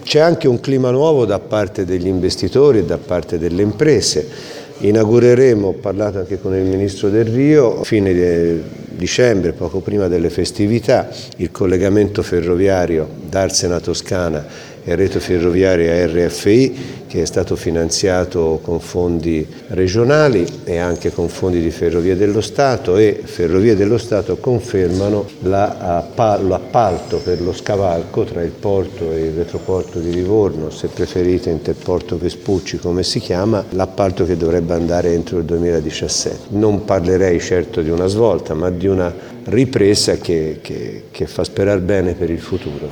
C'è anche un clima nuovo da parte degli investitori e da parte delle imprese. Inaugureremo, ho parlato anche con il Ministro Delrio, a fine dicembre, poco prima delle festività, il collegamento ferroviario Darsena Toscana e Rete Ferroviaria RFI, che è stato finanziato con fondi regionali e anche con fondi di Ferrovie dello Stato, e Ferrovie dello Stato confermano l'appalto per lo scavalco tra il porto e il retroporto di Livorno, se preferite Interporto Vespucci come si chiama, l'appalto che dovrebbe andare entro il 2017. Non parlerei certo di una svolta, ma di una ripresa che fa sperare bene per il futuro.